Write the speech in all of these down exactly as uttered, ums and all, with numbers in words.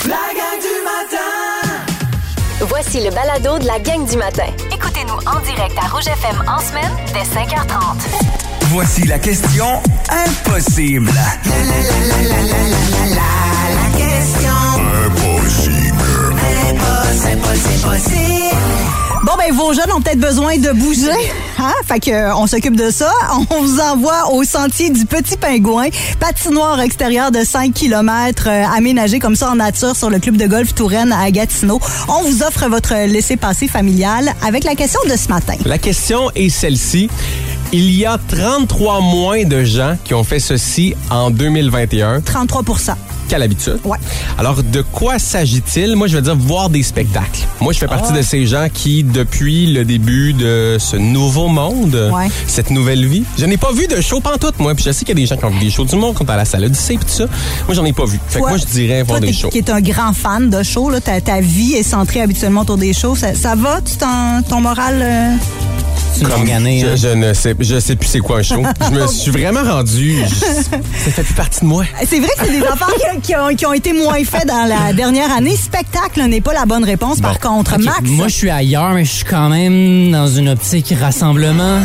La gang du matin. Voici le balado de la gang du matin. Écoutez-nous en direct à Rouge F M en semaine dès cinq heures trente. Voici la question impossible. La, la, la, la, la, la, la, la, la question Impossible. impossible, impossible, impossible. Bon, ben, vos jeunes ont peut-être besoin de bouger. Hein? Fait que, euh, on s'occupe de ça. On vous envoie au sentier du Petit Pingouin, patinoire extérieure de cinq kilomètres, euh, aménagé comme ça en nature sur le club de golf Touraine à Gatineau. On vous offre votre laissez-passer familial avec la question de ce matin. La question est celle-ci. Il y a trente-trois moins de gens qui ont fait ceci en deux mille vingt et un trente-trois pour cent. qu'à l'habitude. Ouais. Alors, de quoi s'agit-il? Moi, je vais dire voir des spectacles. Moi, je fais partie Ah. de ces gens qui, depuis le début de ce nouveau monde, Ouais. cette nouvelle vie, je n'ai pas vu de show pantoute, moi. Puis je sais qu'il y a des gens qui ont vu des shows du monde, qui sont à la salle Odyssée et tout ça. Moi, j'en ai pas vu. Fait que Toi- moi, je dirais voir toi, des t'es- shows. qui est un grand fan de shows, là, ta, ta vie est centrée habituellement autour des shows. Ça, ça va? Tu t'en, ton moral... euh, C'est une longue année. Je, hein. je ne sais, je sais plus c'est quoi un show. Je me suis vraiment rendu. je- ça fait plus partie de moi. C'est vrai que c'est des affaires qui, qui ont, qui ont été moins faits dans la dernière année. Spectacle n'est pas la bonne réponse, par contre. Ok, Max? Moi, je suis ailleurs, mais je suis quand même dans une optique rassemblement.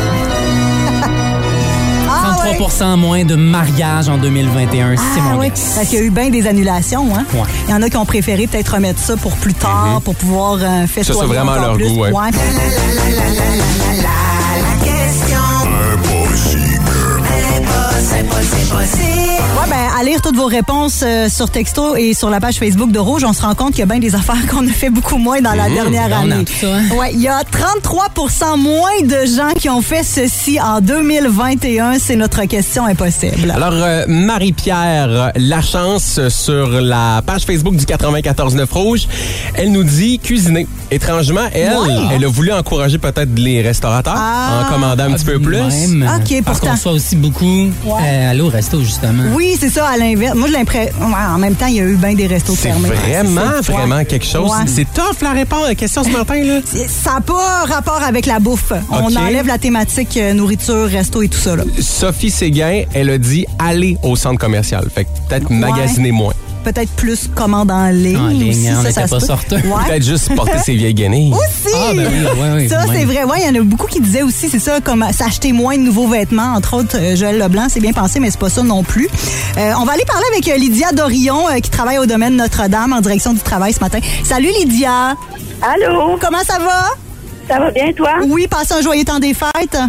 Ah, trente-trois ouais. pour cent moins de mariages en deux mille vingt et un, c'est Ah mon oui, guess. parce qu'il y a eu bien des annulations. Hein? Ouais. Il y en a qui ont préféré peut-être remettre ça pour plus tard, pour pouvoir euh, faire Ça, c'est vraiment encore leur plus. goût, ouais. La, la, la, la, la, la, la question Impossible. impossible, impossible, impossible. Ouais, ben, à lire toutes vos réponses euh, sur texto et sur la page Facebook de Rouge, on se rend compte qu'il y a bien des affaires qu'on a fait beaucoup moins dans la dernière on a année. tout ça, hein? Ouais, il y a trente-trois pour cent moins de gens qui ont fait ceci en deux mille vingt et un. C'est notre question impossible. Alors, euh, Marie-Pierre Lachance, sur la page Facebook du quatre-vingt-quatorze neuf Rouge, elle nous dit cuisiner. Étrangement, elle, Ouais. elle a voulu encourager peut-être les restaurateurs Ah. en commandant un petit peu plus. Même, Ok, parce pourtant. qu'on soit aussi beaucoup euh, aller au resto, justement. Oui, c'est ça, à l'inverse. Moi, je l'impression. Ouais, en même temps, il y a eu bien des restos C'est fermés. vraiment, C'est ça. vraiment Ouais. quelque chose. Ouais. C'est tough la réponse à la question ce matin, là. Ça n'a pas rapport avec la bouffe. On Ok. enlève la thématique euh, nourriture, resto et tout ça. Là. Sophie Séguin, elle a dit aller au centre commercial. Fait que peut-être magasiner moins. Peut-être plus commande en ligne. En ligne, aussi, on ça, n'était ça se pas peut. sorteux. Ouais. Peut-être juste porter ses vieilles guenilles. Aussi! Ah, ben oui, ouais, ouais, ça, même. c'est vrai. Ouais, il y en a beaucoup qui disaient aussi, c'est ça, comme s'acheter moins de nouveaux vêtements. Entre autres, euh, Joël Leblanc, c'est bien pensé, mais c'est pas ça non plus. Euh, on va aller parler avec euh, Lydia Dorion, euh, qui travaille au domaine Notre-Dame en direction du travail ce matin. Salut, Lydia! Allô? Comment ça va? Ça va bien, toi? Oui, passez un joyeux temps des fêtes.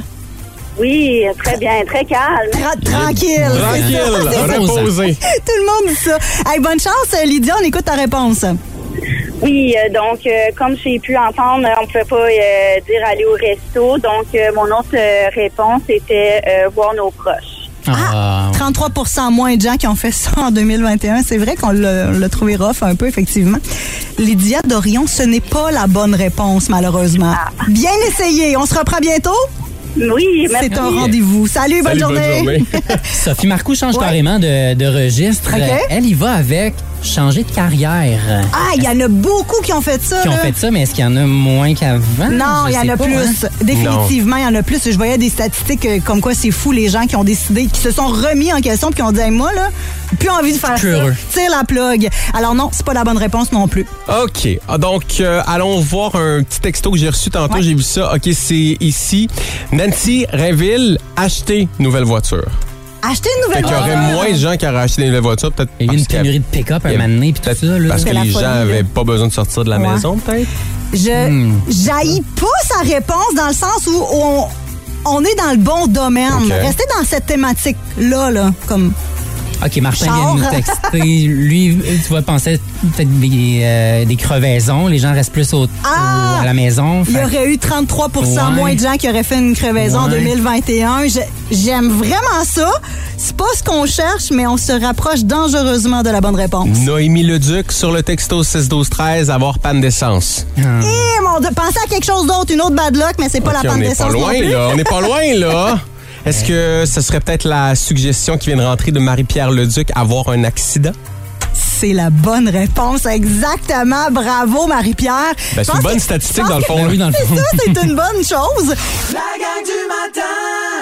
Oui, très bien, très calme. Tra- tranquille. Tranquille, C'est ça. reposé. Tout le monde dit ça. Hey, bonne chance, euh, Lydia. On écoute ta réponse. Oui, euh, donc, euh, comme j'ai pu entendre, on ne pouvait pas euh, dire aller au resto. Donc, euh, mon autre euh, réponse était euh, voir nos proches. Ah, trente-trois pour cent moins de gens qui ont fait ça en deux mille vingt et un. C'est vrai qu'on l'a, on l'a trouvé rough un peu, effectivement. Lydia Dorion, ce n'est pas la bonne réponse, malheureusement. Bien essayé. On se reprend bientôt? Oui, merci. C'est un rendez-vous. Salut, bonne Salut, bonne journée. journée. Sophie Marcoux change Ouais. carrément de, de registre. Ok. Euh, Elle y va avec changer de carrière. Ah, il y en a beaucoup qui ont fait ça. Qui ont là. fait ça, mais est-ce qu'il y en a moins qu'avant? Non, Je il y en sais a pas, plus. hein. Définitivement, il y en a plus. Je voyais des statistiques euh, comme quoi c'est fou les gens qui ont décidé, qui se sont remis en question puis qui ont dit hey, moi là, plus envie de faire Plus ça. heureux. Tire la plug. Alors non, c'est pas la bonne réponse non plus. OK. Ah, donc, euh, allons voir un petit texto que j'ai reçu tantôt. Ouais. J'ai vu ça. OK, c'est ici. Nancy Rainville, acheter nouvelle voiture. Acheter une Fait nouvelle qu'il y aurait voiture. moins de gens qui auraient acheté des nouvelles voitures, peut-être. Il y a eu parce une qu'il y pénurie de pick-up un il y a- moment donné, puis tout peut-être ça. Là. Parce que C'est la les folie, gens là. n'avaient pas besoin de sortir de la Ouais. maison, peut-être. Je Hmm. j'haïs pas sa réponse dans le sens où on, on est dans le bon domaine. OK. Restez dans cette thématique-là, là, comme... OK, Martin Char. vient de nous texter. Lui, tu vas penser peut-être des, euh, des crevaisons. Les gens restent plus au, Ah! au- à la maison. Il y Fait- aurait eu trente-trois pour cent Ouais. moins de gens qui auraient fait une crevaison en Ouais. deux mille vingt et un. Je- J'aime vraiment ça. C'est pas ce qu'on cherche, mais on se rapproche dangereusement de la bonne réponse. Noémie Leduc sur le texto six douze treize, avoir panne d'essence. Eh mon Dieu, pensez à quelque chose d'autre, une autre bad luck, mais c'est pas OK, la panne on n'est d'essence pas non loin, plus. là. On n'est pas loin, là. Est-ce que ce serait peut-être la suggestion qui vient de rentrer de Marie-Pierre Leduc, avoir un accident? C'est la bonne réponse, exactement. Bravo, Marie-Pierre. Ben, Je c'est une pense bonne que- statistique, je pense dans le que- fond. Ben oui, dans le C'est fond. ça, c'est une bonne chose. La gang du matin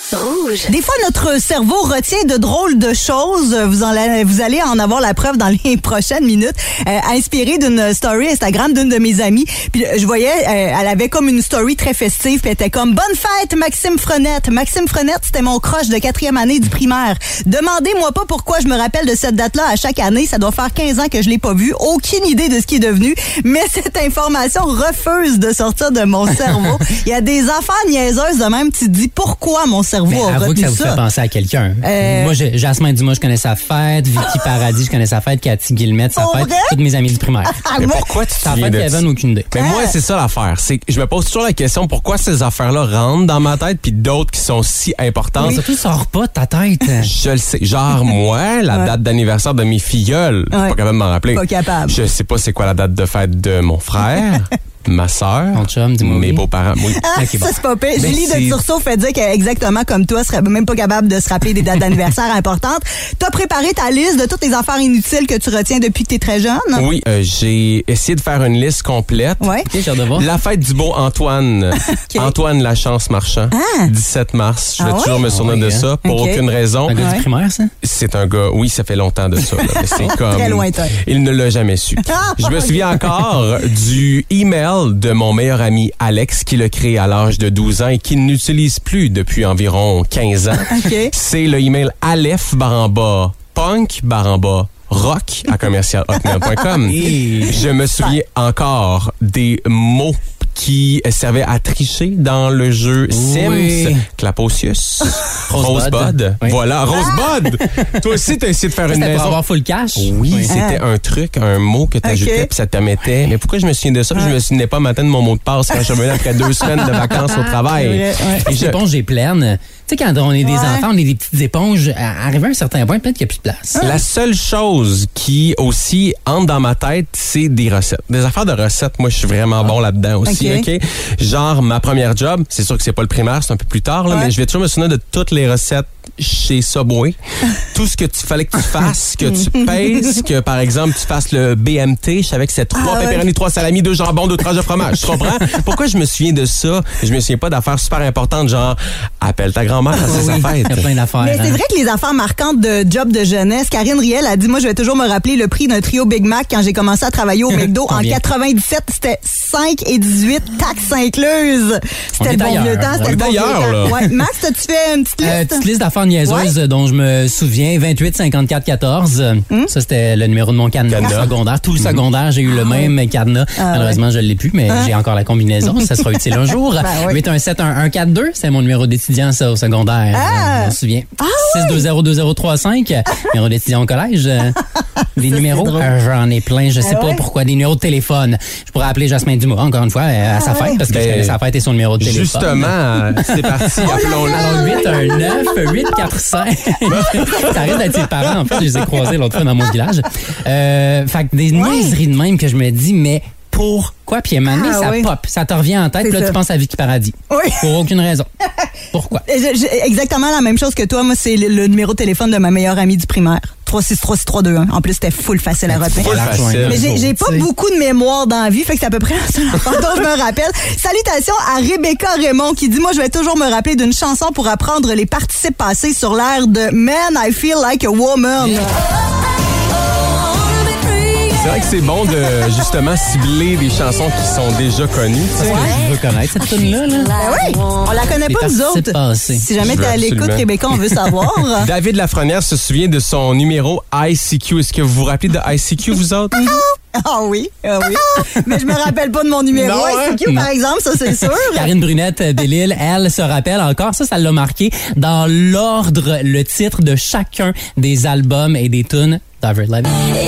Rouge. Des fois, notre cerveau retient de drôles de choses. Vous, en, vous allez en avoir la preuve dans les prochaines minutes. Euh, inspirée d'une story Instagram d'une de mes amies. Puis je voyais, euh, elle avait comme une story très festive. Puis elle était comme « Bonne fête, Maxime Frenette ». Maxime Frenette, c'était mon crush de quatrième année du primaire. Demandez-moi pas pourquoi je me rappelle de cette date-là à chaque année. Ça doit faire quinze ans que je l'ai pas vu. Aucune idée de ce qui est devenu. Mais cette information refuse de sortir de mon cerveau. Il y a des affaires niaiseuses de même. Tu te dis pourquoi mon cerveau Mais a avoue retenu que ça vous ça. fait penser à quelqu'un. Euh... Moi, je, Jasmin Dumas, je connais sa fête. Vicky Paradis, je connais sa fête. Cathy Guillemette, sa Pour fête. vrai? Toutes mes amies du primaire. Mais pourquoi tu te Sa souviens fête, de il y ça? avait aucune idée. Mais moi, c'est ça l'affaire. C'est que je me pose toujours la question pourquoi ces affaires-là rentrent dans ma tête puis d'autres qui sont si importantes. Mais surtout, ça sort pas de ta tête. Je le sais. Genre, moi, la Ouais. date d'anniversaire de mes filleuls, je suis Ouais. pas capable de m'en rappeler. Pas capable. Je sais pas c'est quoi la date de fête de mon frère, ma sœur, Ton chum, dis-moi mes oui. beaux-parents. Oui. Ah, Ok, bon. ça, c'est pas pire. Mais Julie de c'est- Tursault fait dire qu'exactement comme toi, serait même pas capable de se rappeler des dates d'anniversaire importantes. T'as préparé ta liste de toutes les affaires inutiles que tu retiens depuis que t'es très jeune? Oui, euh, j'ai essayé de faire une liste complète. Ouais. Ok, j'ai hâte de voir. La fête du beau Antoine. Antoine Lachance Marchand. Ah. dix-sept mars. Je vais Ah ouais? toujours me souvenir Ah de ouais, ça pour Ok. aucune raison. Un gars Ouais. du primaire, ça? C'est un gars, oui, ça fait longtemps de ça. là, mais c'est comme, Très lointain. Il ne l'a jamais su. Ah, Je me ok. souviens encore du email de mon meilleur ami Alex qui l'a créé à l'âge de douze ans et qu'il n'utilise plus depuis environ quinze ans. OK. C'est le email Aleph baramba punk baramba rock à commercial hotmail point com. Je me souviens encore des mots qui servait à tricher dans le jeu Sims. Oui. Clapocius. Rosebud. Rosebud. Oui. Voilà, Rosebud. Toi aussi, t'as essayé de faire une C'était pour maison. avoir full cash? Oui, c'était un truc, un mot que t'ajoutais Ok. puis ça te mettait. Mais pourquoi je me souviens de ça? Puis Je me souvenais pas matin de mon mot de passe quand je revenais après deux semaines de vacances au travail. C'est vrai, ouais. Et je- L'éponge est pleine. Tu sais, quand on est des Ouais. enfants, on est des petites éponges. à- Arrivé à un certain point, peut-être qu'il n'y a plus de place. La seule chose qui aussi entre dans ma tête, c'est des recettes. Des affaires de recettes, moi, je suis vraiment bon là-dedans aussi, Ok. OK? Genre, ma première job, c'est sûr que c'est pas le primaire, c'est un peu plus tard, là, Ouais. mais je vais toujours me souvenir de toutes les recettes chez Subway. Tout ce que tu fallait que tu fasses, que tu pèses, que, par exemple, tu fasses le B M T. Je savais que c'est trois Ah ouais. pepperoni, trois salamis, deux jambons, deux tranches de fromage. Tu comprends? Pourquoi je me souviens de ça? Je me souviens pas d'affaires super importantes, genre, appelle ta grand-mère, c'est sa Il y a fête. plein d'affaires. Mais c'est hein. vrai que les affaires marquantes de job de jeunesse, Karine Riel a dit, moi, je vais toujours me rappeler le prix d'un trio Big Mac quand j'ai commencé à travailler au McDo en Combien? quatre-vingt-dix-sept. C'était cinq et dix-huit taxes incluses. On C'était est le bon ailleurs. vieux temps. On C'était est le bon vieux ailleurs, temps. là. Ouais. Max, t'as-tu fait une petite Euh, liste? petite liste d'affaires niaiseuses dont je me souviens. vingt-huit cinquante-quatre quatorze. Ça, c'était le numéro de mon cadenas Cadenas. secondaire. Tout le secondaire, j'ai eu le même cadenas. Ah Malheureusement, je ne l'ai plus, mais j'ai encore la combinaison. Ça sera utile un jour. Ben oui. huit un sept un un quatre deux, c'est mon numéro d'étudiant, ça, au secondaire. Ah! Je me souviens. six deux zéro deux zéro trois cinq, numéro d'étudiant au collège. Euh, Des numéros, drôle. euh, j'en ai plein. Je sais Ah pas ouais? pourquoi. Des numéros de téléphone. Je pourrais appeler Jasmin Dumas, encore une fois, euh, à sa Ah fête, parce que je Ben, connais sa fête et son numéro de téléphone. Justement, euh, c'est parti, appelons-le. Alors, huit un neuf huit quatre cinq. Ça risque d'être ses parents, en fait. Je les ai croisés l'autre fois dans mon village. Euh, fait que des niaiseries de même que je me dis, mais pourquoi? Puis à un moment donné, Ah ça oui. pop, ça te revient en tête, C'est puis là, ça. tu penses à Vicky Paradis. Oui. Pour aucune raison. Pourquoi? Je- je- exactement la même chose que toi. Moi, c'est le, le numéro de téléphone de ma meilleure amie du primaire. trois six trois six trois deux un. En plus, c'était full facile à retenir. Full facile. Mais j'ai, j'ai pas beaucoup de mémoire dans la vie, fait que c'est à peu près la seule affaire dont je me rappelle. Salutations à Rebecca Raymond qui dit, moi, je vais toujours me rappeler d'une chanson pour apprendre les participes passés sur l'air de Man, I Feel Like a Woman. C'est vrai que c'est bon de justement cibler des chansons qui sont déjà connues. tu sais. Je veux connaître cette tune-là. Là. Ben oui, on la connaît Les pas, nous participes autres. passés. Si jamais Je t'es veux à l'écoute, absolument. Rebecca, on veut savoir. David Lafrenière se souvient de son numéro I C Q. Est-ce que vous vous rappelez de I C Q, vous autres? Ah oui, ah oui. Mais je me rappelle pas de mon numéro. Non, I C Q, hein? par exemple, ça, c'est sûr. Karine Brunette Bellil, elle se rappelle encore, ça, ça l'a marqué, dans l'ordre, le titre de chacun des albums et des tunes d'Avril Lavigne.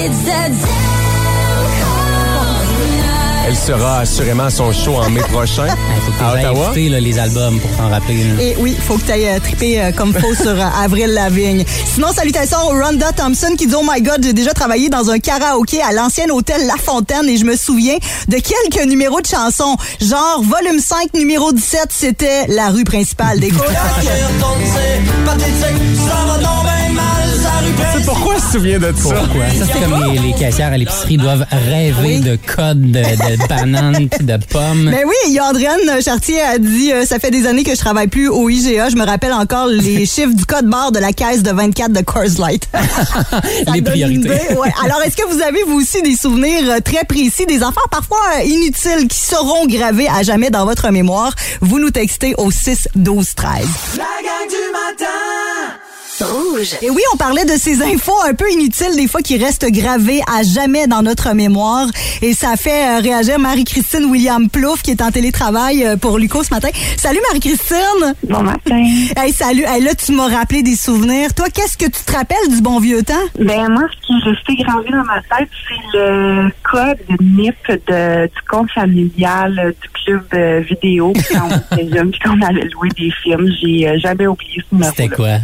Elle sera assurément à son show en mai prochain Il faut que à tu ailles Ottawa. écouter là, les albums pour t'en rappeler. là. Et oui, faut que tu ailles triper euh, comme faux sur euh, Avril Lavigne. Sinon, salutations au Rhonda Thompson qui dit « Oh my God, j'ai déjà travaillé dans un karaoké à l'ancien hôtel La Fontaine et je me souviens de quelques numéros de chansons. Genre, volume cinq, numéro dix-sept, c'était la rue principale des colocs. Tu sais pourquoi se souvient de ça. Pourquoi? Ça, c'est comme les, les caissières à l'épicerie doivent rêver Oui. de codes de, de bananes puis de pommes. Ben oui, il y a Andréane Chartier a dit euh, ça fait des années que je travaille plus au I G A. Je me rappelle encore les chiffres du code barre de la caisse de vingt-quatre de Coors Light. Ça Les donne une priorités. idée, ouais. Alors, est-ce que vous avez, vous aussi, des souvenirs euh, très précis, des affaires parfois euh, inutiles qui seront gravées à jamais dans votre mémoire? Vous nous textez au six douze treize. La gang du matin. Rouge. Et oui, on parlait de ces infos un peu inutiles, des fois qui restent gravées à jamais dans notre mémoire. Et ça a fait euh, réagir Marie-Christine William-Plouffe, qui est en télétravail euh, pour Luco ce matin. Salut Marie-Christine! Bon matin. Hey, salut! Hey, là, tu m'as rappelé des souvenirs. Toi, qu'est-ce que tu te rappelles du bon vieux temps? Ben moi, ce qui est resté gravé dans ma tête, c'est le code N I P de, du compte familial euh, du club euh, vidéo quand on était jeune puis qu'on allait louer des films. J'ai euh, jamais oublié ce numéro. C'était quoi?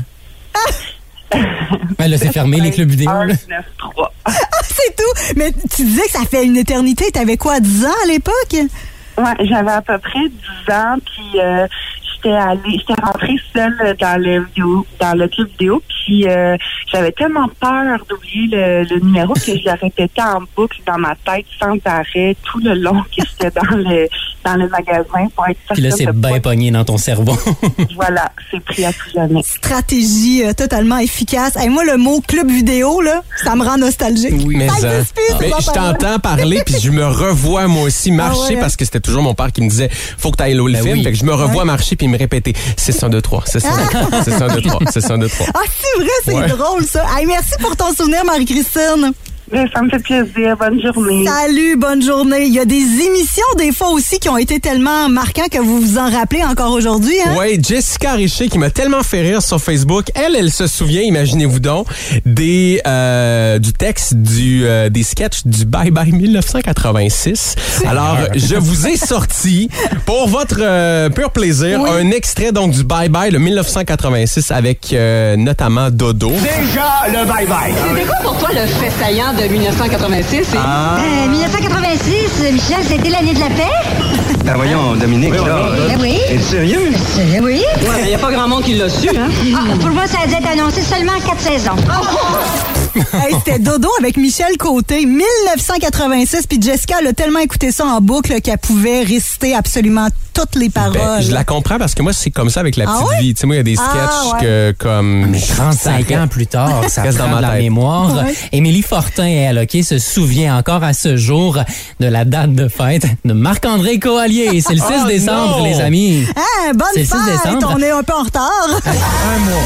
Ben là, c'est fermé, les clubs vidéo. un Là. neuf trois. C'est tout! Mais tu disais que ça fait une éternité. T'avais quoi, dix ans à l'époque? Ouais, j'avais à peu près dix ans, puis euh, j'étais allée, j'étais rentrée seule dans le vidéo, dans le club vidéo, puis euh, j'avais tellement peur d'oublier le, le numéro que je le répétais en boucle dans ma tête sans arrêt tout le long que j'étais dans le dans le magasin pour être Puis là, c'est de bien pas- pogné dans ton cerveau. Voilà, c'est pris à tout jamais. Stratégie euh, totalement efficace. Hey, moi, le mot club vidéo, là, ça me rend nostalgique. Mais, ça hein, existe plus, ces mais je affaires-là. t'entends parler, puis je me revois moi aussi marcher, Ah ouais. parce que c'était toujours mon père qui me disait faut que tu ailles louer le Ben film. oui. Fait que je me revois marcher puis me répéter c'est un, deux, trois, c'est ça, c'est un, deux, trois, c'est un, deux, trois. Ah, c'est vrai, c'est Ouais. drôle, ça. Hey, merci pour ton souvenir, Marie-Christine. Mais ça me fait plaisir. Bonne journée. Salut, bonne journée. Il y a des émissions, des fois aussi, qui ont été tellement marquantes que vous vous en rappelez encore aujourd'hui, hein? Ouais, Jessica Richer qui m'a tellement fait rire sur Facebook. Elle, elle se souvient, imaginez-vous donc, des euh, du texte du euh, des sketchs du Bye Bye dix-neuf cent quatre-vingt-six. Alors, je vous ai sorti pour votre euh, pur plaisir Oui. un extrait donc du Bye Bye le dix-neuf cent quatre-vingt-six avec euh, notamment Dodo. Déjà le bye-bye. C'était quoi pour toi le fait saillant de mille neuf cent quatre-vingt-six? Euh, mille neuf cent quatre-vingt-six, Michel, c'était l'année de la paix? Ben voyons, Dominique, là. Ben oui. Es-tu sérieux? Euh, oui. Il n'y a pas grand monde qui l'a su, hein? Ah, pour moi, ça a dû être annoncé seulement quatre saisons. Hey, c'était Dodo avec Michel Côté, dix-neuf cent quatre-vingt-six, puis Jessica elle a tellement écouté ça en boucle qu'elle pouvait réciter absolument toutes les paroles. Ben, je la comprends parce que moi, c'est comme ça avec la Ah petite ouais? vie. Tu sais, moi, il y a des sketchs Ah ouais. que, comme... Mais trente-cinq ans plus tard, ça reste prend dans ma de la tête. mémoire. Ouais. Émilie Fortin, elle, OK, se souvient encore à ce jour de la date de fête de Marc-André Coallier. C'est le six Oh décembre, non! les amis. Hein, bonne C'est le six fête! décembre. On est un peu en retard. Un mois.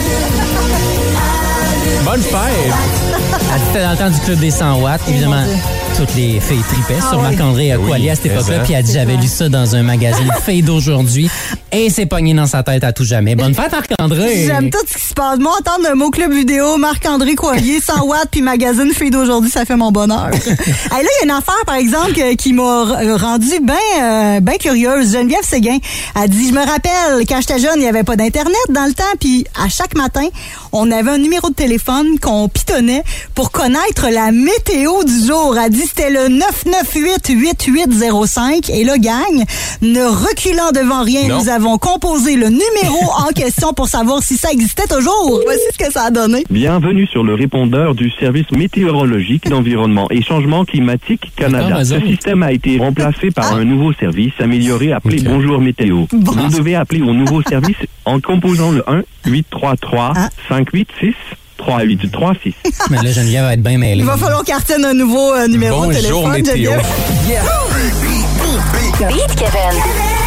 Bonne fête! C'était dans le temps du Club des cent watts, évidemment. Toutes les filles tripaient Ah sur ouais. Marc-André Oui, Coallier à cette mais époque-là, ça. puis elle dit j'avais lu ça dans un magazine Fille d'aujourd'hui et c'est pogné dans sa tête à tout jamais. Bonne fête, Marc-André! J'aime tout ce qui se passe. Moi, entendre le mot club vidéo, Marc-André Coallier, cent watts, puis magazine Fille d'aujourd'hui, ça fait mon bonheur. Hey, là, il y a une affaire, par exemple, que- qui m'a r- rendue bien euh, ben curieuse. Geneviève Séguin a dit, je me rappelle, quand j'étais jeune, il n'y avait pas d'Internet dans le temps, puis à chaque matin, on avait un numéro de téléphone qu'on pitonnait pour connaître la météo du jour. Elle dit, c'était le neuf neuf huit huit huit zéro cinq. Et là, gang, ne reculant devant rien, Non. nous avons composé le numéro en question pour savoir si ça existait toujours. Voici ce que ça a donné. Bienvenue sur le répondeur du service météorologique d'environnement et changement climatique Canada. D'accord, Ce raison. système a été remplacé par Ah. un nouveau service amélioré appelé Ok. Bonjour Météo. Bon. Vous devez appeler au nouveau service en composant le un huit trois trois Ah. cinq huit six trois huit trois six. Mais là, Geneviève va être bien mêlée. Il va falloir qu'elle retienne un nouveau euh, numéro de Bonjour, téléphone. météo. Geneviève. Beat Kevin.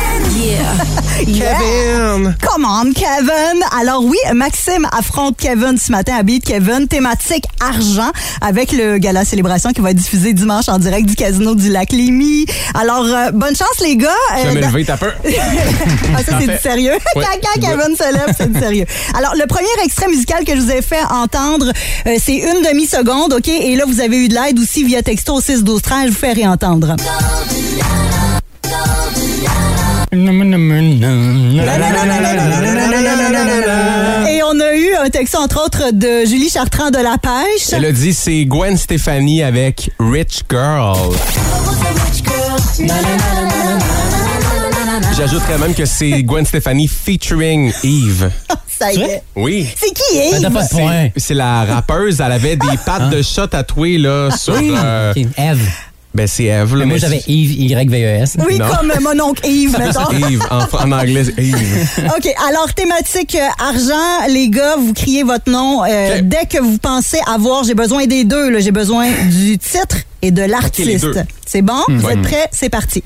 Kevin! Come on, Kevin! Alors oui, Maxime affronte Kevin ce matin à Beat Kevin, thématique argent, avec le gala célébration qui va être diffusé dimanche en direct du Casino du Lac-Lémy. Alors, euh, bonne chance les gars! Je Euh, vais me dans- lever, t'as peur. Ah, ça, c'est du sérieux. Ouais. Quand, quand Kevin se lève, c'est du sérieux. Alors, le premier extrait musical que je vous ai fait entendre, euh, c'est une demi-seconde, OK? Et là, vous avez eu de l'aide aussi via texto au six douze treize. Je vous fais réentendre. Et on a eu un texto, entre autres, de Julie Chartrand de La Pêche. Elle a dit c'est Gwen Stefani avec Rich Girl. J'ajouterais même que c'est Gwen Stefani featuring Eve. Ça y est. Oui. C'est qui, Eve? Ben, t'as pas de point. C'est, c'est la rappeuse. Elle avait des pattes Hein? de chat tatouées là, sur... Oui. euh, OK, Eve. Ben, c'est Eve. Là, Mais moi, mais j'avais c'est- Yves, Y V E S. Oui, Non. comme euh, mon oncle Yves, mettons. Eve, en, en anglais, c'est Eve. OK, alors thématique euh, argent, les gars, vous criez votre nom. euh, OK. Dès que vous pensez avoir, j'ai besoin des deux, là, j'ai besoin du titre et de l'artiste. les deux. C'est bon? Hmm. Vous Ouais. êtes prêts? C'est parti.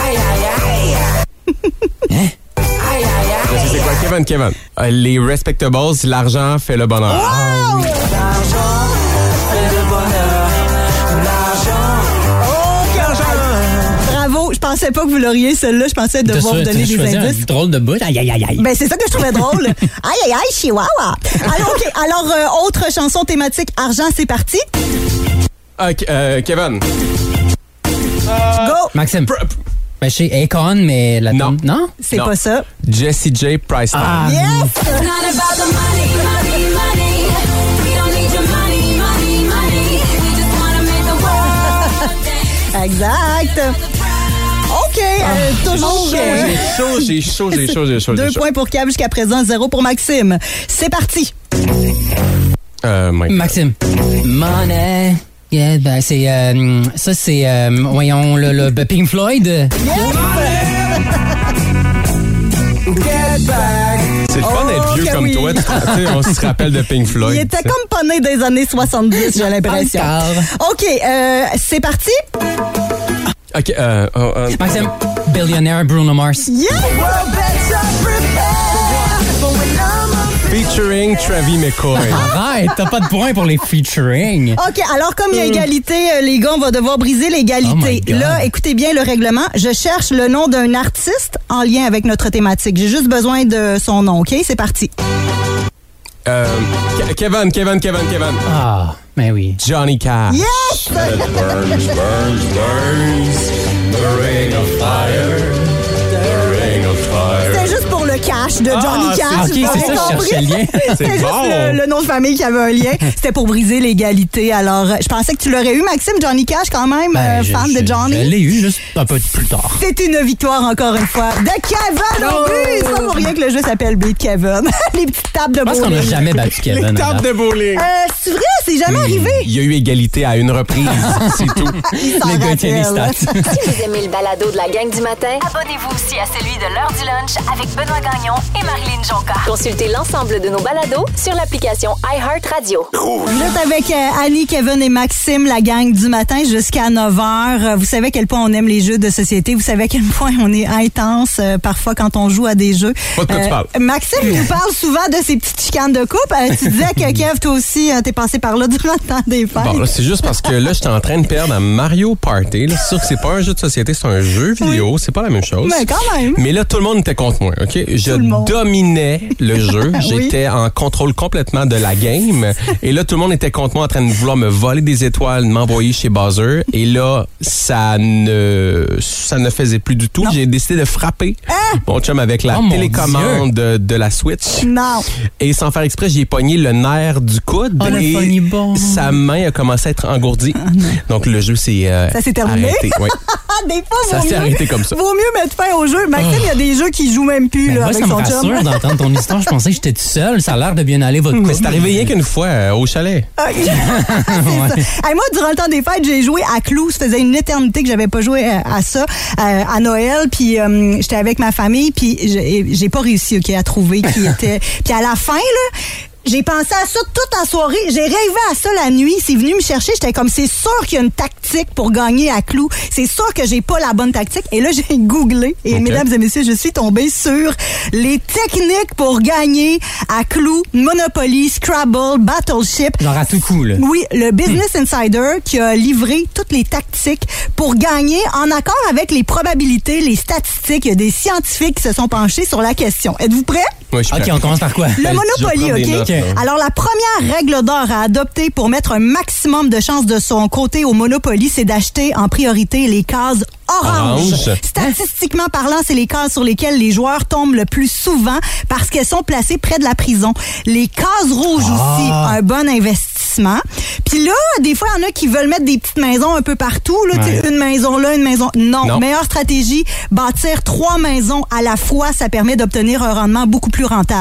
Je sais c'est quoi, Kevin, Kevin. Euh, les Respectables, l'argent fait le bonheur. Wow! Bravo, je pensais pas que vous l'auriez, celle-là. Je pensais T'as devoir vous cho- donner t'as des choisi indices. un drôle de bout. Aïe, aïe, aïe, aïe. Ben, c'est ça que je trouvais drôle. Aïe, aïe, aïe, chihuahua. Alors, OK. Alors, euh, autre chanson thématique argent, c'est parti. Ah, K- euh, Kevin. Go! Maxime. Ben, chez Akon, mais la Non. toune- Non? C'est Non. pas ça. Jessie J. Price. Ah. Yes! Exact. OK. euh, toujours. euh, J'ai chaud, j'ai chaud, j'ai chaud, j'ai chaud. Deux j'ai chaud. points pour Cab jusqu'à présent, zéro pour Maxime. C'est parti. Euh, Mike. Maxime. Money. Yeah, ben, c'est. euh, ça, c'est. euh, voyons, le, le ben, Pink Floyd. C'est le fun Oh, d'être vieux que comme oui. toi. Tu te- tu sais, on se rappelle de Pink Floyd. Il était tu sais. comme pas né des années soixante-dix, j'ai l'impression. Encore. OK, euh, c'est parti. OK, euh, oh, euh, Maxime. Billionaire Bruno Mars. Yeah! featuring Travis McCoy. Arrête, t'as pas de point pour les featuring. OK, alors comme il y a égalité, euh, les gars, on va devoir briser Oh l'égalité. my God. Là, écoutez bien le règlement. Je cherche le nom d'un artiste en lien avec notre thématique. J'ai juste besoin de son nom, OK? C'est parti. Euh, Ke- Kevin, Kevin, Kevin, Kevin. Ah, ben oui. Johnny Cash. Yes! burns, burns, burns. The ring of fire. The ring of fire. C'était juste pour le cash de Johnny Ah, Cash. c'est- ok, vous c'est avez ça, je compris? cherchais le lien. C'était C'est juste bon. le, le nom de famille qui avait un lien. C'était pour briser l'égalité. Alors, euh, je pensais que tu l'aurais eu, Maxime. Johnny Cash, quand même, Ben, euh, je- fan je- de Johnny. Je l'ai eu juste un peu plus tard. C'est une victoire, encore une fois, de Kevin au but. C'est pas pour rien que le jeu s'appelle Beat Kevin. Les petites tables de Je pense qu'on n'a bowling. jamais battu Kevin. Les avant. tables de bowling. Euh, c'est vrai, c'est jamais arrivé. Il y a eu égalité à une reprise, c'est tout. Il s'en Les gars tiennent les rappelle. stats. Si vous aimez le balado de la gang du matin, abonnez-vous aussi à celui de l'heure du lunch avec Benoît Gagnon et Marilyn Jonca. Consultez l'ensemble de nos balados sur l'application iHeartRadio. Vous êtes avec euh, Annie, Kevin et Maxime, la gang du matin jusqu'à neuf heures. Euh, Vous savez à quel point on aime les jeux de société. Vous savez à quel point on est intense euh, parfois quand on joue à des jeux. Pas de quoi tu parles. Maxime nous parle souvent de ces petites chicanes de couple. Euh, tu disais que Kev, toi aussi, euh, t'es passé par là durant le temps des fêtes. Bon, là, c'est juste parce que là, j'étais en train de perdre à Mario Party. là. C'est sûr que c'est pas un jeu de société, c'est un jeu vidéo. C'est pas la même chose. Mais quand même. Mais là, tout le monde était contre moi, OK? Je Tout le monde. dominais le jeu. Oui. J'étais en contrôle complètement de la game. Et là, tout le monde était contre moi en train de vouloir me voler des étoiles, de m'envoyer chez Buzzer. Et là, ça ne, ça ne faisait plus du tout. J'ai décidé de frapper mon chum avec la Oh, mon télécommande de, de la Switch. Non. Et sans faire exprès, j'ai pogné le nerf du coude. Oh, le et funny bone. sa main a commencé à être engourdie. Donc, le jeu s'est euh, Ça s'est terminé? arrêté. Ouais. Ah, des fois, Ça vaut s'est mieux, arrêté comme ça. Vaut mieux mettre fin au jeu. Maxime, il y a des jeux qui jouent même plus Ben, là, moi, avec ça me son chum. rassure d'entendre ton histoire. Je pensais que j'étais tout seul. Ça a l'air de bien aller, votre couple. Mais c'est arrivé rien qu'une fois euh, au chalet. Ok. C'est ça. Hey, moi, durant le temps des fêtes, j'ai joué à Clou. Ça faisait une éternité que j'avais pas joué euh, à ça euh, à Noël. Puis euh, j'étais avec ma famille. Puis j'ai j'ai pas réussi, ok, à trouver qui était. Puis à la fin, là. J'ai pensé à ça toute la soirée. J'ai rêvé à ça la nuit. C'est venu me chercher. J'étais comme, c'est sûr qu'il y a une tactique pour gagner à Clou. C'est sûr que j'ai pas la bonne tactique. Et là, j'ai googlé. Et Okay. mesdames et messieurs, je suis tombée sur les techniques pour gagner à Clou, Monopoly, Scrabble, Battleship. Genre à tout coup, là. Oui, le Business Insider qui a livré toutes les tactiques pour gagner en accord avec les probabilités, les statistiques. Il y a des scientifiques qui se sont penchés sur la question. Êtes-vous prêts? Ouais, je suis OK, prêt. on commence par quoi? Le Ben, Monopoly, je vais prendre des OK? notes, là. Alors, la première règle d'or à adopter pour mettre un maximum de chances de son côté au Monopoly, c'est d'acheter en priorité les cases oranges. Orange. Statistiquement parlant, c'est les cases sur lesquelles les joueurs tombent le plus souvent parce qu'elles sont placées près de la prison. Les cases rouges Ah. aussi, un bon investissement. Puis là, des fois, il y en a qui veulent mettre des petites maisons un peu partout. Là, tu sais, Ouais. une maison là, une maison... Non. Non. Meilleure stratégie, bâtir trois maisons à la fois, ça permet d'obtenir un rendement beaucoup plus rentable.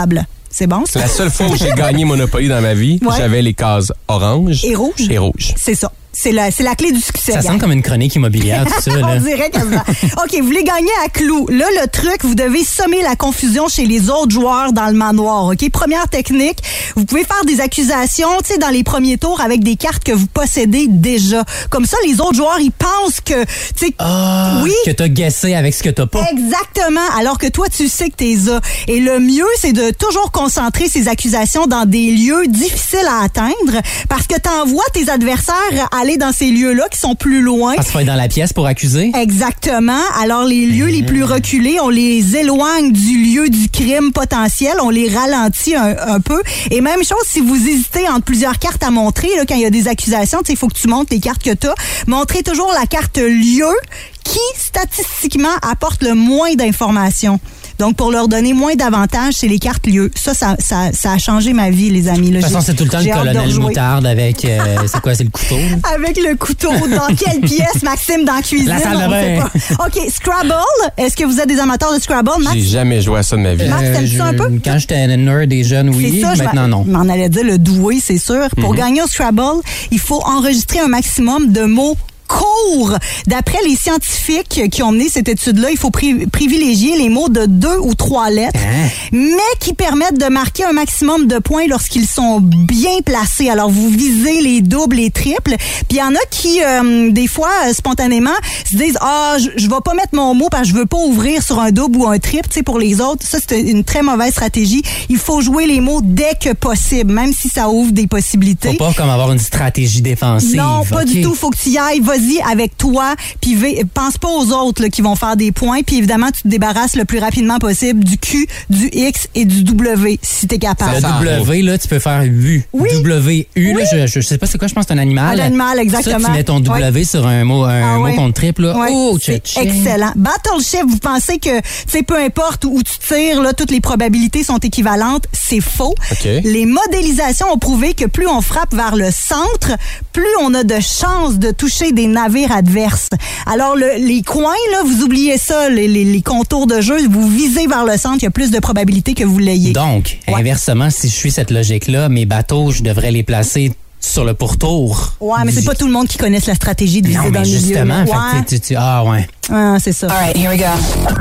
C'est bon, ça? La seule fois où j'ai gagné Monopoly dans ma vie, Ouais. j'avais les cases orange Et rouge. et rouge. C'est ça. C'est la, c'est la clé du succès. Ça gang. semble comme une chronique immobilière, tout ça. Là. On dirait quasiment. OK, vous voulez gagner à clou. Là, le truc, vous devez semer la confusion chez les autres joueurs dans le manoir. OK? Première technique, vous pouvez faire des accusations, tu sais, dans les premiers tours avec des cartes que vous possédez déjà. Comme ça, les autres joueurs, ils pensent que, tu sais, Ah, oui. que t'as guessé avec ce que t'as pas. Exactement. Alors que toi, tu sais que t'es as. Et le mieux, c'est de toujours concentrer ces accusations dans des lieux difficiles à atteindre parce que t'envoies tes adversaires aller dans ces lieux-là qui sont plus loin. Parce qu'il faut être dans la pièce pour accuser. Exactement. Alors, les lieux les plus reculés, on les éloigne du lieu du crime potentiel. On les ralentit un, un peu. Et même chose, si vous hésitez entre plusieurs cartes à montrer, là, quand il y a des accusations, il faut que tu montres les cartes que tu as. Montrez toujours la carte lieu qui, statistiquement, apporte le moins d'informations. Donc, pour leur donner moins d'avantages, c'est les cartes lieux. Ça, ça, ça, ça a changé ma vie, les amis. Là, De toute façon, j'ai- c'est tout le temps j'ai le hâte de colonel rejouer. Moutarde avec... euh, c'est quoi, c'est le couteau? là? Avec le couteau. Dans quelle pièce, Maxime? Dans la cuisine? La salle de On sait bain. pas. OK, Scrabble. Est-ce que vous êtes des amateurs de Scrabble, Max? J'ai jamais joué à ça de ma vie. Max, t'aimes je- ça un peu? Quand j'étais nerd et jeune, oui. C'est ça, je Maintenant, m'en- non. je m'en allais dire le doué, c'est sûr. Pour Mhm. gagner au Scrabble, il faut enregistrer un maximum de mots courts. D'après les scientifiques qui ont mené cette étude-là, il faut pri- privilégier les mots de deux ou trois lettres, Hein? mais qui permettent de marquer un maximum de points lorsqu'ils sont bien placés. Alors, vous visez les doubles et triples. Puis, il y en a qui, euh, des fois, euh, spontanément, se disent « Ah, je, je vais pas mettre mon mot parce que je veux pas ouvrir sur un double ou un triple. » Tu sais, pour les autres, ça, c'est une très mauvaise stratégie. Il faut jouer les mots dès que possible, même si ça ouvre des possibilités. Faut pas comme avoir une stratégie défensive. Non, pas OK. du tout. Faut que tu y ailles. Vas-y avec toi. Puis v- pense pas aux autres là, qui vont faire des points. Puis évidemment, tu te débarrasses le plus rapidement possible du Q, du X et du W si t'es capable. Le Ça W, là, tu peux faire U. Oui. W, U, là, Oui. je, je sais pas c'est quoi, je pense que c'est un animal. Un animal, exactement. Ça, tu mets ton W Ouais. sur un mot, un Ah mot ouais. contre triple, là. Ouais, Oh, c'est tcha-tcha. excellent. Battleship, vous pensez que, tu sais, peu importe où tu tires, là, toutes les probabilités sont équivalentes. C'est faux. OK. Les modélisations ont prouvé que plus on frappe vers le centre, plus on a de chances de toucher des navires adverses. Alors, le- les coins, là, vous oubliez ça, les, les- les contours de jeu, vous visez vers le centre, il y a plus de probabilités que vous l'ayez. Donc, Ouais. inversement, si je suis cette logique-là, mes bateaux, je devrais les placer sur le pourtour. Ouais, mais c'est Du- pas tout le monde qui connaisse la stratégie de viser Non, dans mais le milieu. justement, là. fait Ouais. que tu, tu- ah ouais. Ah, c'est ça. All right, here we go.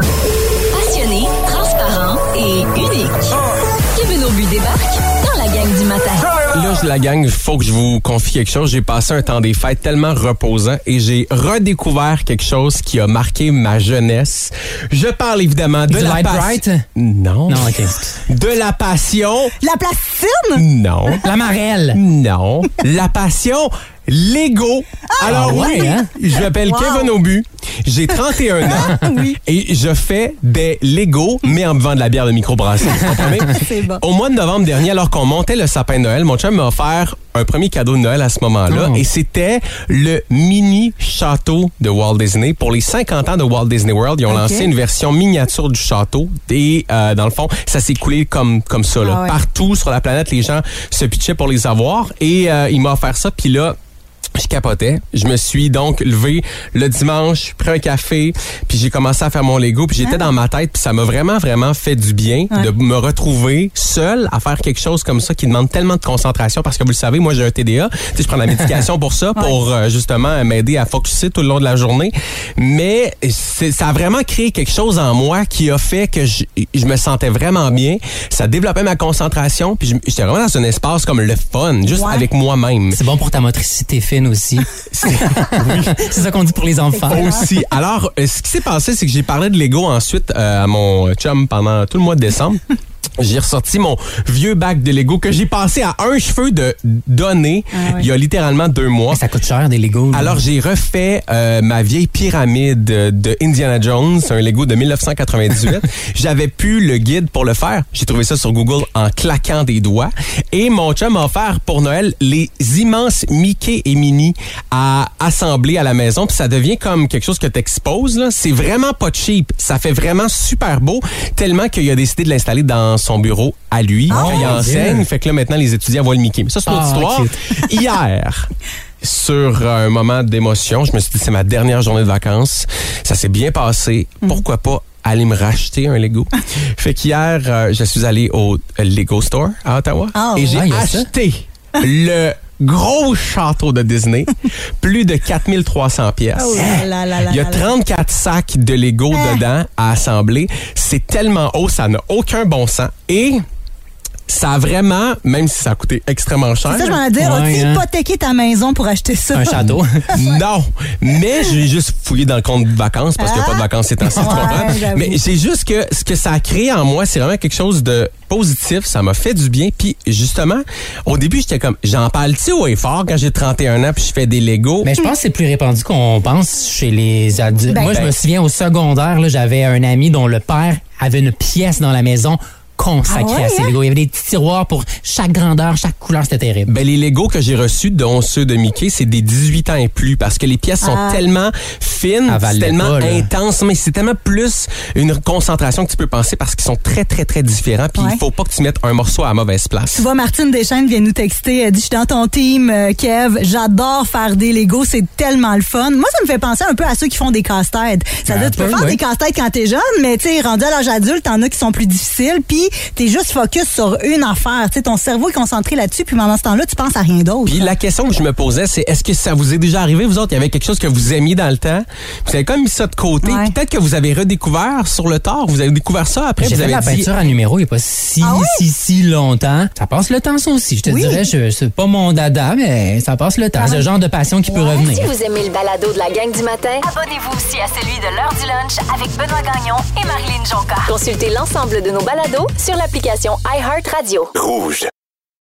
Passionné, transparent et unique. Kevin Aubu débarque dans la gang du matin. Là, je- la gang, il faut que je vous confie quelque chose. J'ai passé un temps des fêtes tellement reposant et j'ai redécouvert quelque chose qui a marqué ma jeunesse. Je parle évidemment de Du la Light passion. Bright? Non. Non, OK. De la passion. La plasticine? Non. La marelle. Non. La passion. Lego. Alors Ah ouais, oui, hein? je m'appelle Wow. Kevin Aubu. J'ai trente et un ans Oui. et je fais des Lego, mais en buvant de la bière de microbrasserie. Vous comprenez? C'est bon. Au mois de novembre dernier, alors qu'on montait le sapin de Noël, mon chum m'a offert un premier cadeau de Noël à ce moment-là. Oh. Et c'était le mini château de Walt Disney. Pour les cinquante ans de Walt Disney World, ils ont Ok. lancé une version miniature du château. Et euh, dans le fond, ça s'est coulé comme, comme ça. Là. Ah ouais. Partout sur la planète, les gens se pitchaient pour les avoir. Et euh, il m'a offert ça. Puis là, je capotais. Je me suis donc levé le dimanche, pris un café, puis j'ai commencé à faire mon Lego, puis j'étais dans ma tête, puis ça m'a vraiment, vraiment fait du bien Ouais. de me retrouver seul à faire quelque chose comme ça qui demande tellement de concentration, parce que vous le savez, moi j'ai un T D A, tu sais, je prends la médication pour ça, pour euh, justement m'aider à focuser tout le long de la journée, mais c'est- ça a vraiment créé quelque chose en moi qui a fait que je, je me sentais vraiment bien, ça développait ma concentration, puis je- j'étais vraiment dans un espace comme le fun, juste Ouais. avec moi-même. C'est bon pour ta motricité fine aussi. C'est ça qu'on dit pour les enfants. Aussi. Alors, euh, ce qui s'est passé, c'est que j'ai parlé de Lego ensuite euh, à mon chum pendant tout le mois de décembre. J'ai ressorti mon vieux bac de Lego que j'ai passé à un cheveu de donner Ah ouais. il y a littéralement deux mois. Mais ça coûte cher des Legos. là. Alors, j'ai refait euh, ma vieille pyramide de Indiana Jones, un Lego de dix-neuf cent quatre-vingt-dix-huit. J'avais plus le guide pour le faire. J'ai trouvé ça sur Google en claquant des doigts. Et mon chum m'a offert pour Noël les immenses Mickey et Minnie à assembler à la maison. Puis ça devient comme quelque chose que t'exposes, là. C'est vraiment pas cheap. Ça fait vraiment super beau, tellement qu'il a décidé de l'installer dans son bureau à lui. Oh, il mon enseigne. Dieu. Fait que là, maintenant, les étudiants voient le Mickey. Mais ça, c'est une autre Ah, histoire. cute. Hier, sur un moment d'émotion, je me suis dit, c'est ma dernière journée de vacances. Ça s'est bien passé. Pourquoi pas aller me racheter un Lego. Fait qu'hier, euh, je suis allé au Lego Store à Ottawa oh, et j'ai ah, acheté le gros château de Disney, plus de quatre mille trois cents pièces. Oh là là là Il y a là là. trente-quatre sacs de Lego Ah. dedans à assembler. C'est tellement haut, ça n'a aucun bon sens. Et ça a vraiment, même si ça a coûté extrêmement cher. C'est ça, je m'en ai dit, Ouais, as-tu hein. hypothéqué ta maison pour acheter ça? Un château. Non, mais j'ai juste fouillé dans le compte de vacances parce qu'il n'y a pas de vacances ces temps-ci, tu Ouais, comprends? j'avoue. Mais c'est juste que ce que ça a créé en moi, c'est vraiment quelque chose de positif. Ça m'a fait du bien. Puis justement, au début, j'étais comme, j'en parle-tu au effort quand j'ai trente et un ans puis je fais des Legos? Mais je pense que c'est plus répandu qu'on pense chez les adultes. Ben, Moi, je ben. me souviens au secondaire, là, j'avais un ami dont le père avait une pièce dans la maison consacrée Ah ouais, à ses hein? Legos. Il y avait des petits tiroirs pour chaque grandeur, chaque couleur. C'était terrible. Ben, les Legos que j'ai reçus, dont ceux de Mickey, c'est des dix-huit ans et plus parce que les pièces sont Ah. tellement fines, Avalez c'est tellement pas, là. intense, mais c'est tellement plus une concentration que tu peux penser parce qu'ils sont très, très, très différents. Puis Ouais. il faut pas que tu mettes un morceau à la mauvaise place. Tu vois, Martine Deschaines vient nous texter. Elle dit, je suis dans ton team, euh, Kev. J'adore faire des Legos. C'est tellement le fun. Moi, ça me fait penser un peu à ceux qui font des casse-têtes. Ça veut dire, Un tu peux peu, faire ouais. des casse-têtes quand t'es jeune, mais tu sais, rendu à l'âge adulte, t'en as qui sont plus difficiles. Puis t'es juste focus sur une affaire. Tu sais, ton cerveau est concentré là-dessus. Puis pendant ce temps-là, tu penses à rien d'autre. Puis la question que je me posais, c'est est-ce que ça vous est déjà arrivé, vous autres, il y avait quelque chose que vous aimiez dans le temps, vous avez comme mis ça de côté, Ouais. puis peut-être que vous avez redécouvert sur le tard, vous avez découvert ça après, J'ai vous fait avez la dit... peinture à numéro il n'y a pas si, Ah ouais? si, si longtemps. Ça passe le temps, ça aussi. Je te Oui. dirais, je, c'est pas mon dada, mais ça passe le temps. C'est le genre de passion qui peut Si revenir. vous aimez le balado de la gang du matin, abonnez-vous aussi à celui de l'heure du lunch avec Benoît Gagnon et Marilyn Jonca. Consultez l'ensemble de nos balados sur l'application iHeartRadio. Rouge.